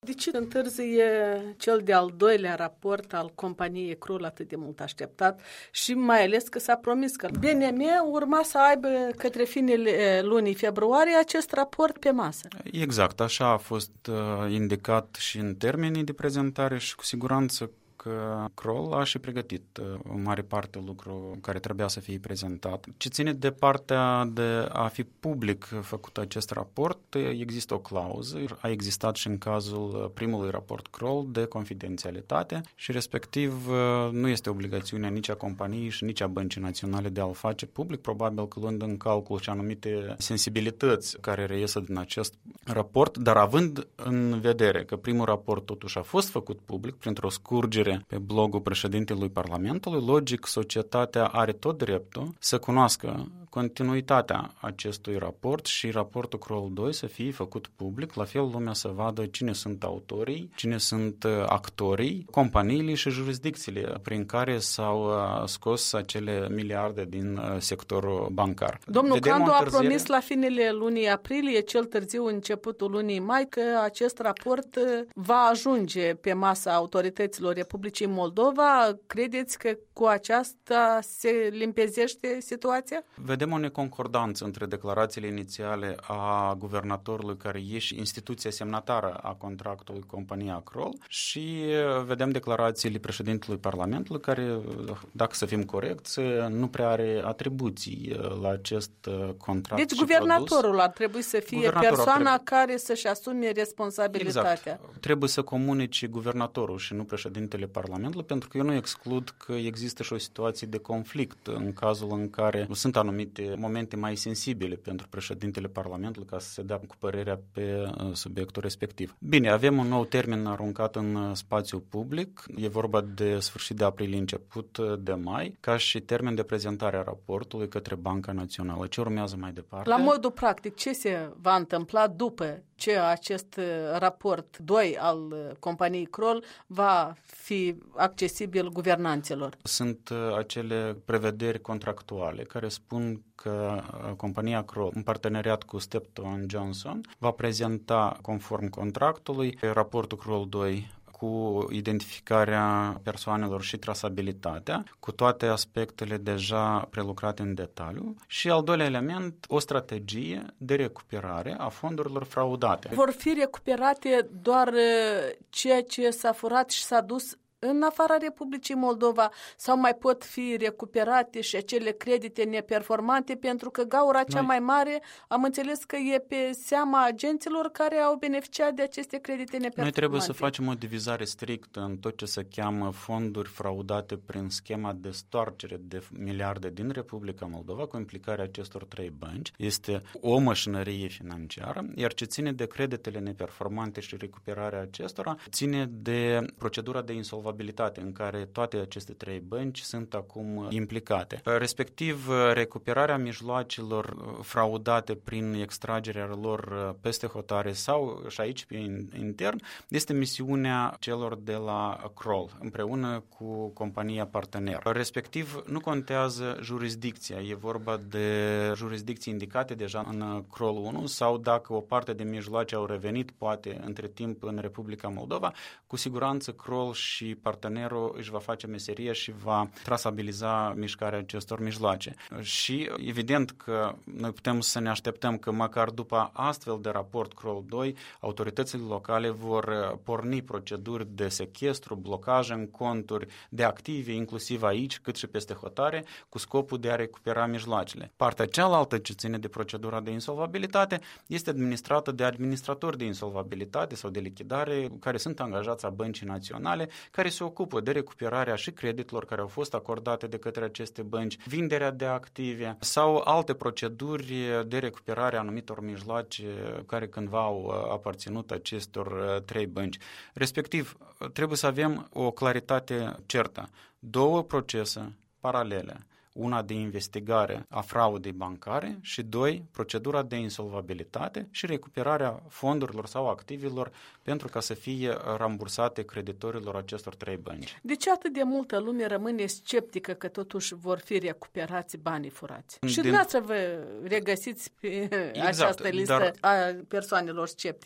De ce întârzie cel de-al doilea raport al companiei Kroll atât de mult așteptat și mai ales că s-a promis că BNM urma să aibă către finele lunii februarie acest raport pe masă? Exact, așa a fost indicat și în termenii de prezentare și cu siguranță că Kroll a și pregătit o mare parte lucru care trebuia să fie prezentat. Ce ține de partea de a fi public făcut acest raport, există o clauză, a existat și în cazul primului raport Kroll de confidențialitate și respectiv nu este obligațiunea nici a companiei și nici a Băncii Naționale de a-l face public, probabil că luând în calcul și anumite sensibilități care reiesă din acest raport, dar având în vedere că primul raport totuși a fost făcut public printr-o scurgere pe blogul președintelui Parlamentului, logic, societatea are tot dreptul să cunoască continuitatea acestui raport și raportul Kroll 2 să fie făcut public, la fel lumea să vadă cine sunt autorii, cine sunt actorii, companiile și jurisdicțiile prin care s-au scos acele miliarde din sectorul bancar. Domnul Candu a promis la finele lunii aprilie, cel târziu începutul lunii mai, că acest raport va ajunge pe masa autorităților Republicii Moldova. Credeți că cu aceasta se limpezește situația? Vedem o neconcordanță între declarațiile inițiale a guvernatorului care e și instituția semnatară a contractului compania Kroll și vedem declarațiile președintelui Parlamentului care, dacă să fim corecți, nu prea are atribuții la acest contract. Deci guvernatorul ar trebui să fie persoana care să-și asume responsabilitatea. Exact. Trebuie să comunice guvernatorul și nu președintele Parlamentului, pentru că eu nu exclud că există și o situație de conflict în cazul în care sunt anumite momente mai sensibile pentru președintele Parlamentului ca să se dea cu părerea pe subiectul respectiv. Bine, avem un nou termen aruncat în spațiul public, e vorba de sfârșit de aprilie, început de mai, ca și termen de prezentare a raportului către Banca Națională. Ce urmează mai departe? La modul practic, ce se va întâmpla după ce acest raport 2 al companiei Kroll va fi accesibil guvernanților? Sunt acele prevederi contractuale care spun că compania Kroll, în parteneriat cu Stepton Johnson, va prezenta conform contractului raportul Kroll 2 cu identificarea persoanelor și trasabilitatea, cu toate aspectele deja prelucrate în detaliu și al doilea element, o strategie de recuperare a fondurilor fraudate. Vor fi recuperate doar ceea ce s-a furat și s-a dus în afara Republicii Moldova sau mai pot fi recuperate și acele credite neperformante, pentru că gaura cea mai mare am înțeles că e pe seama agenților care au beneficiat de aceste credite neperformante. Noi trebuie să facem o divizare strictă în tot ce se cheamă fonduri fraudate prin schema de stoarcere de miliarde din Republica Moldova cu implicarea acestor 3 bănci. Este o mașinărie financiară, iar ce ține de creditele neperformante și recuperarea acestora ține de procedura de insolvabilitate în care toate aceste 3 bănci sunt acum implicate. Respectiv, recuperarea mijloacelor fraudate prin extragerea lor peste hotare sau și aici pe intern este misiunea celor de la Kroll împreună cu compania partener. Respectiv, nu contează jurisdicția, e vorba de jurisdicții indicate deja în Kroll 1 sau dacă o parte de mijloace au revenit poate între timp în Republica Moldova, cu siguranță Kroll și partenerul își va face meseria și va trasabiliza mișcarea acestor mijloace. Și evident că noi putem să ne așteptăm că măcar după astfel de raport Kroll 2, autoritățile locale vor porni proceduri de sechestru, blocaj în conturi de active, inclusiv aici, cât și peste hotare, cu scopul de a recupera mijloacele. Partea cealaltă ce ține de procedura de insolvabilitate este administrată de administratori de insolvabilitate sau de lichidare care sunt angajați a Băncii Naționale, care se ocupă de recuperarea și creditelor care au fost acordate de către aceste bănci, vinderea de active sau alte proceduri de recuperare a anumitor mijloace care cândva au aparținut acestor 3 bănci. Respectiv, trebuie să avem o claritate certă. 2 procese paralele. Una de investigare a fraudei bancare și 2, procedura de insolvabilitate și recuperarea fondurilor sau activelor pentru ca să fie rambursate creditorilor acestor 3 bănci. De ce atât de multă lume rămâne sceptică că totuși vor fi recuperați banii furați? Și dumneavoastră vă regăsiți pe această listă a persoanelor sceptice.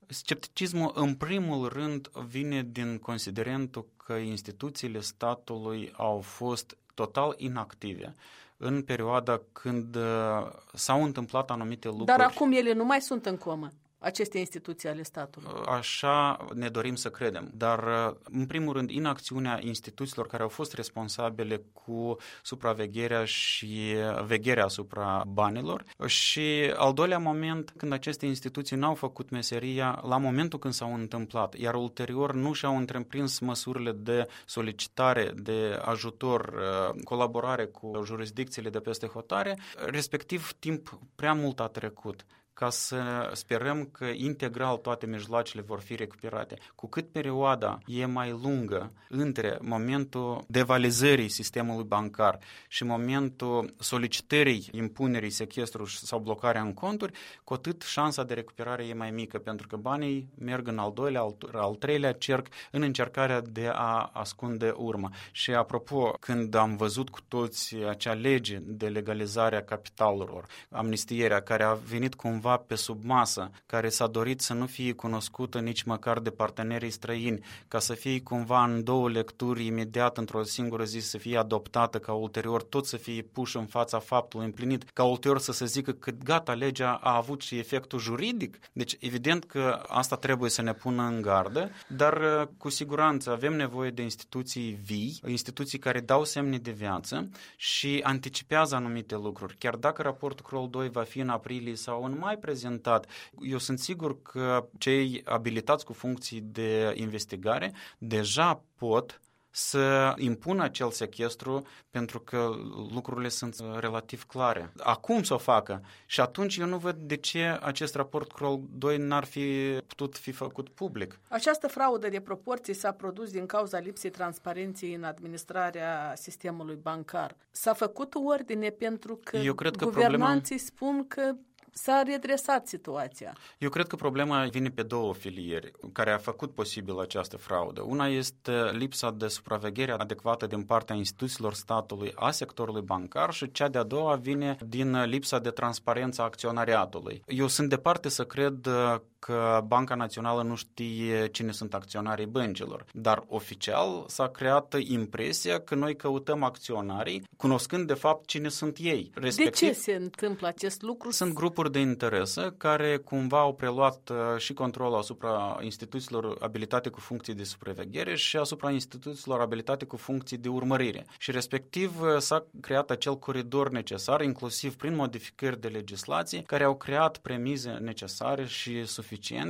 Scepticismul, în primul rând, vine din considerentul că instituțiile statului au fost total inactive în perioada când s-au întâmplat anumite lucruri. Dar acum ele nu mai sunt în comă, aceste instituții ale statului. Așa ne dorim să credem, dar în primul rând inacțiunea instituțiilor care au fost responsabile cu supravegherea și vegherea asupra banilor și al doilea moment când aceste instituții n-au făcut meseria la momentul când s-au întâmplat, iar ulterior nu și-au întreprins măsurile de solicitare, de ajutor, colaborare cu jurisdicțiile de peste hotare, respectiv timp prea mult a trecut ca să sperăm că integral toate mijloacele vor fi recuperate. Cu cât perioada e mai lungă între momentul devalizării sistemului bancar și momentul solicitării impunerii, sechestrului sau blocarea în conturi, cu atât șansa de recuperare e mai mică, pentru că banii merg în al doilea, al treilea cerc în încercarea de a ascunde urma. Și apropo, când am văzut cu toți acea lege de legalizare a capitalurilor, amnistierea care a venit cumva pe sub masă, care s-a dorit să nu fie cunoscută nici măcar de partenerii străini, ca să fie cumva în două lecturi imediat într-o singură zi să fie adoptată, ca ulterior tot să fie pus în fața faptului împlinit, ca ulterior să se zică că gata, legea a avut și efectul juridic. Deci evident că asta trebuie să ne pună în gardă, dar cu siguranță avem nevoie de instituții vii, instituții care dau semne de viață și anticipează anumite lucruri. Chiar dacă raportul Kroll 2 va fi în aprilie sau în mai prezentat, eu sunt sigur că cei abilitați cu funcții de investigare deja pot să impună acel sechestru pentru că lucrurile sunt relativ clare. Acum să o facă și atunci eu nu văd de ce acest raport Kroll 2 n-ar fi putut fi făcut public. Această fraudă de proporții s-a produs din cauza lipsei transparenței în administrarea sistemului bancar. S-a făcut ordine pentru că guvernanții spun că s-a redresat situația. Eu cred că problema vine pe două filieri care a făcut posibil această fraudă. Una este lipsa de supraveghere adecvată din partea instituțiilor statului a sectorului bancar și cea de-a doua vine din lipsa de transparență a acționariatului. Eu sunt departe să cred că Banca Națională nu știe cine sunt acționarii băncilor, dar oficial s-a creat impresia că noi căutăm acționarii, cunoscând de fapt cine sunt ei. Respectiv, de ce se întâmplă acest lucru? Sunt grupuri de interese care cumva au preluat și controlul asupra instituțiilor abilitate cu funcții de supraveghere și asupra instituțiilor abilitate cu funcții de urmărire. Și respectiv s-a creat acel coridor necesar, inclusiv prin modificări de legislație, care au creat premize necesare și suficiente.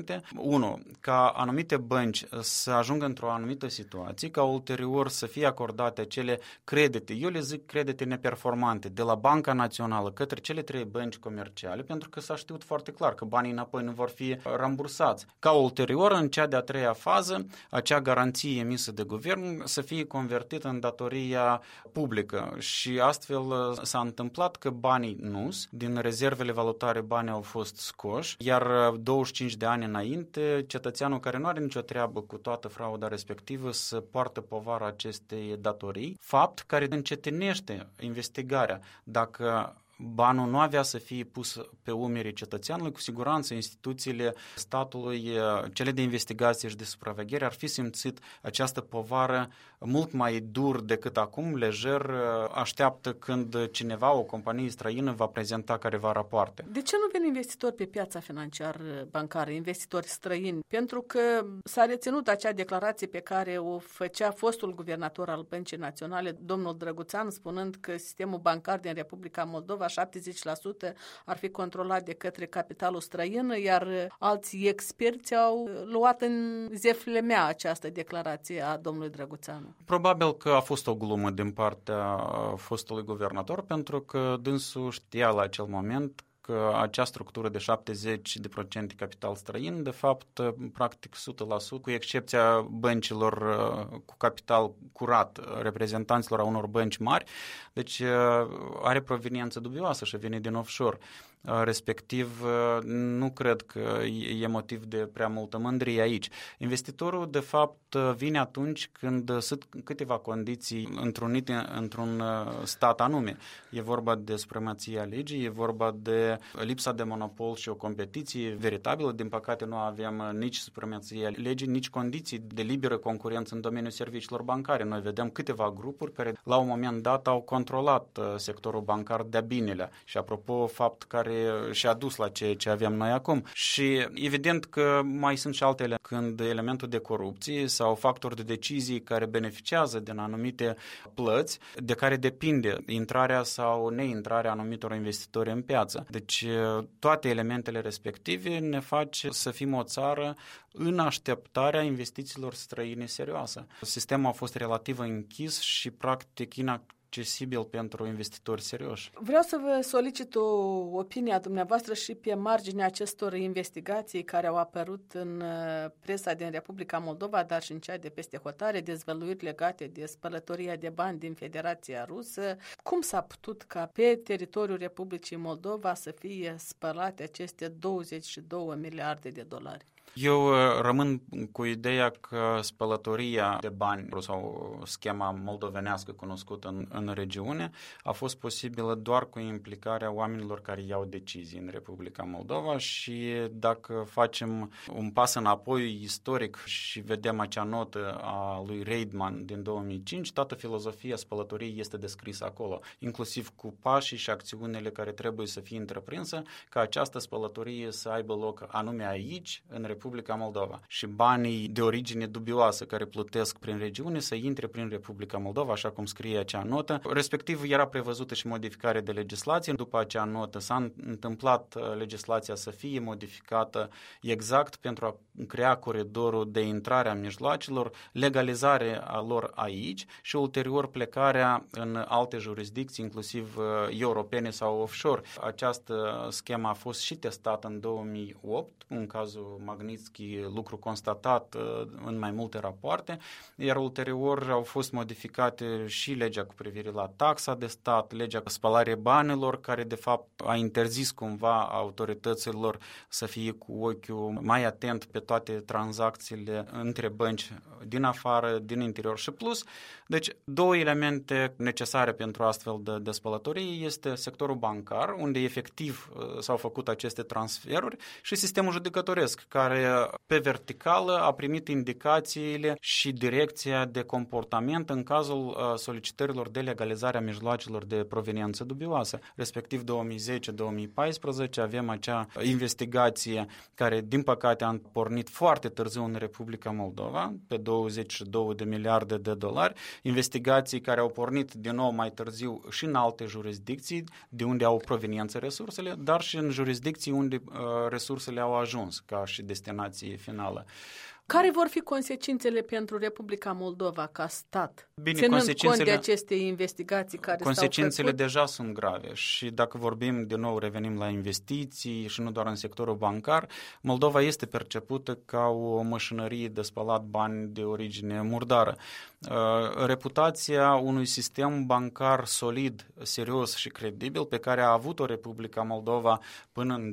Unu, ca anumite bănci să ajungă într-o anumită situație, ca ulterior să fie acordate acele credite, eu le zic credite neperformante, de la Banca Națională către cele trei bănci comerciale, pentru că s-a știut foarte clar că banii înapoi nu vor fi rambursați. Ca ulterior, în cea de-a treia fază, acea garanție emisă de guvern să fie convertită în datoria publică și astfel s-a întâmplat că banii NUS, din rezervele valutare banii au fost scoși, iar 25 de ani înainte, cetățeanul care nu are nicio treabă cu toată frauda respectivă să poartă povara acestei datorii, fapt care încetinește investigarea. Dacă banul nu avea să fie pus pe umerii cetățeanului, cu siguranță instituțiile statului, cele de investigație și de supraveghere, ar fi simțit această povară mult mai dur decât acum, lejer, așteaptă când cineva, o companie străină, va prezenta careva rapoarte. De ce nu vin investitori pe piața financiar-bancară, investitori străini? Pentru că s-a reținut acea declarație pe care o făcea fostul guvernator al Băncii Naționale, domnul Drăguțan, spunând că sistemul bancar din Republica Moldova 70% ar fi controlat de către capitalul străin, iar alți experți au luat în zefile mea această declarație a domnului Drăguțanu. Probabil că a fost o glumă din partea fostului guvernator, pentru că dânsul știa la acel moment că acea structură de 70% capital străin, de fapt, practic 100%, cu excepția băncilor cu capital curat, reprezentanților a unor bănci mari, deci are proveniență dubioasă și vine din offshore. respectiv nu cred că e motiv de prea multă mândrie aici. Investitorul, de fapt, vine atunci când sunt câteva condiții întrunite într-un stat anume. E vorba de supremația legii, e vorba de lipsa de monopol și o competiție veritabilă. Din păcate nu avem nici supremația legii, nici condiții de liberă concurență în domeniul serviciilor bancare. Noi vedem câteva grupuri care la un moment dat au controlat sectorul bancar de-a binelea. Și apropo, fapt care și-a dus la ceea ce avem noi acum. Și evident că mai sunt și altele când elementul de corupție sau factori de decizii care beneficiază din anumite plăți de care depinde intrarea sau neintrarea anumitor investitori în piață. Deci toate elementele respective ne face să fim o țară în așteptarea investițiilor străine serioase. Sistemul a fost relativ închis și practic inaccesibil pentru investitori serioși. Vreau să vă solicit o opinie a dumneavoastră și pe marginea acestor investigații care au apărut în presa din Republica Moldova, dar și în cea de peste hotare, dezvăluiri legate de spălătoria de bani din Federația Rusă. Cum s-a putut ca pe teritoriul Republicii Moldova să fie spălate aceste 22 miliarde de dolari? Eu rămân cu ideea că spălătoria de bani sau schema moldovenească cunoscută în regiune a fost posibilă doar cu implicarea oamenilor care iau decizii în Republica Moldova și dacă facem un pas înapoi istoric și vedem acea notă a lui Reidman din 2005, toată filozofia spălătoriei este descrisă acolo, inclusiv cu pașii și acțiunile care trebuie să fie întreprinse ca această spălătorie să aibă loc anume aici, în Republica Moldova. Și banii de origine dubioasă care plutesc prin regiune să intre prin Republica Moldova, așa cum scrie acea notă. Respectiv era prevăzută și modificare de legislație. După acea notă s-a întâmplat legislația să fie modificată exact pentru a crea coridorul de intrare a mijloacelor, legalizarea lor aici și ulterior plecarea în alte jurisdicții, inclusiv europene sau offshore. Această schemă a fost și testată în 2008, în cazul Magnitsky, lucru constatat în mai multe rapoarte, iar ulterior au fost modificate și legea cu privire la taxa de stat, legea cu spălare banilor, care de fapt a interzis cumva autorităților să fie cu ochiul mai atent pe toate tranzacțiile între bănci din afară, din interior și plus. Deci, două elemente necesare pentru astfel de spălătorie este sectorul bancar, unde efectiv s-au făcut aceste transferuri, și sistemul judecătoresc, care pe verticală a primit indicațiile și direcția de comportament în cazul solicitărilor de legalizare a mijloacelor de proveniență dubioasă. Respectiv 2010-2014 avem acea investigație care, din păcate, a pornit foarte târziu în Republica Moldova, pe 22 de miliarde de dolari, investigații care au pornit din nou mai târziu și în alte jurisdicții, de unde au proveniență resursele, dar și în jurisdicții unde resursele au ajuns ca și destinație finală. Care vor fi consecințele pentru Republica Moldova ca stat, Bine, ținând cont de aceste investigații care consecințele deja sunt grave și dacă vorbim din nou, revenim la investiții și nu doar în sectorul bancar, Moldova este percepută ca o mașinărie de spălat bani de origine murdară. Reputația unui sistem bancar solid, serios și credibil pe care a avut-o Republica Moldova până în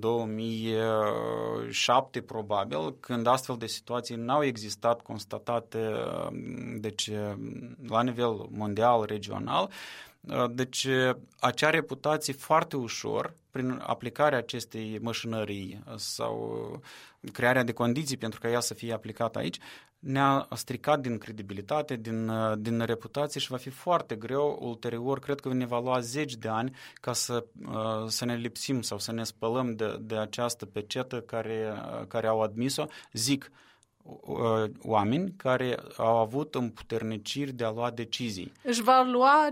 2007 probabil, când astfel de situații n-au existat constatate deci, la nivel mondial, regional. Deci acea reputație foarte ușor, prin aplicarea acestei mașinării sau crearea de condiții pentru ca ea să fie aplicată aici, ne-a stricat din credibilitate, din reputație și va fi foarte greu ulterior, cred că ne va lua 10 de ani ca să ne lipsim sau să ne spălăm de această pecetă care au admis-o, zic, oameni care au avut împuterniciri de a lua decizii. Își vor lua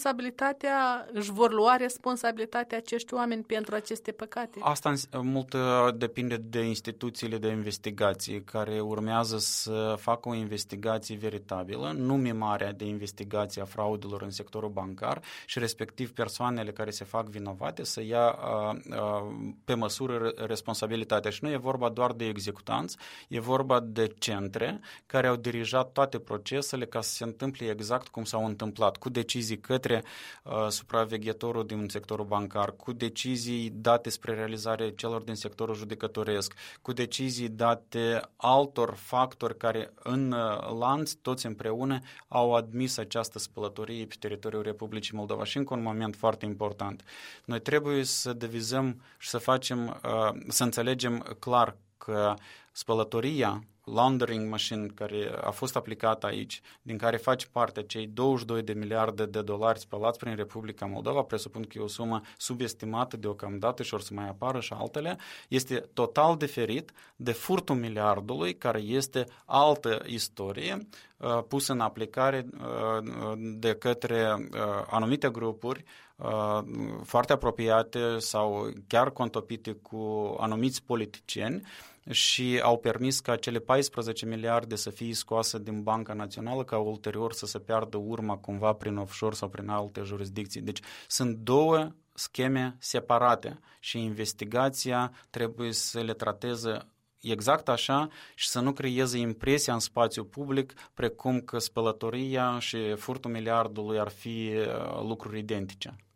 responsabilitatea acești oameni pentru aceste păcate? Asta mult depinde de instituțiile de investigație care urmează să facă o investigație veritabilă, nu mimarea de investigație a fraudelor în sectorul bancar și respectiv persoanele care se fac vinovate să ia pe măsură responsabilitatea. Și nu e vorba doar de executanți, e vorba de de centre care au dirijat toate procesele ca să se întâmple exact cum s-au întâmplat, cu decizii către supraveghetorul din sectorul bancar, cu decizii date spre realizare celor din sectorul judecătoresc, cu decizii date altor factori care în lanț, toți împreună, au admis această spălătorie pe teritoriul Republicii Moldova. Și încă un moment foarte important. Noi trebuie să devizăm și să înțelegem clar că spălătoria, laundering machine care a fost aplicată aici, din care face parte cei 22 de miliarde de dolari spălați prin Republica Moldova, presupun că e o sumă subestimată deocamdată și or să mai apară și altele, este total diferit de furtul miliardului, care este altă istorie pusă în aplicare de către anumite grupuri foarte apropiate sau chiar contopite cu anumiți politicieni și au permis ca cele 14 miliarde să fie scoase din Banca Națională ca ulterior să se piardă urma cumva prin offshore sau prin alte jurisdicții. Deci sunt două scheme separate și investigația trebuie să le trateze exact așa și să nu creeze impresia în spațiu public precum că spălătoria și furtul miliardului ar fi lucruri identice.